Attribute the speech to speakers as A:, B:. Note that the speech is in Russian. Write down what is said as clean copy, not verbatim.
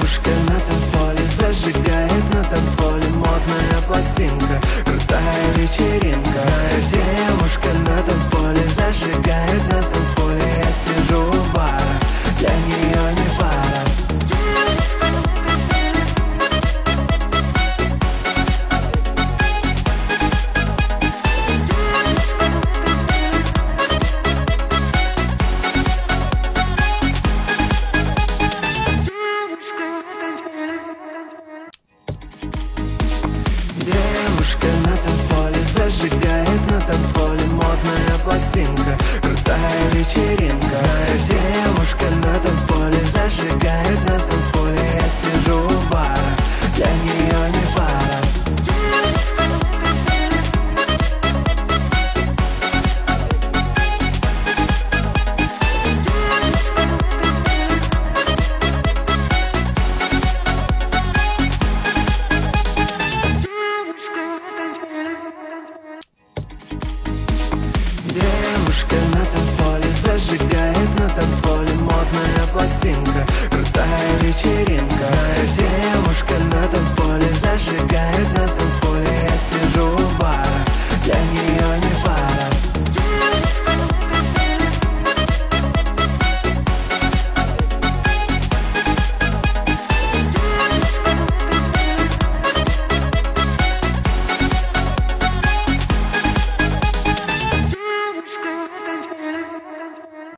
A: Девушка на танцполе зажигает на танцполе. Модная пластинка, крутая вечеринка. Знаешь, девушка на танцполе зажигает на танцполе. Я сижу у бара, для нее не пара. Девушка на танцполе зажигает на танцполе. Модная пластинка, крутая вечеринка. Знаешь, девушка на танцполе зажигает на танцполе. Я сижу у бара, для нее не пара. Девушка на танцполе зажигает на танцполе. Модная пластинка, крутая вечеринка. Знаешь, девушка на танцполе зажигает на танцполе. Я сижу у бара, для нее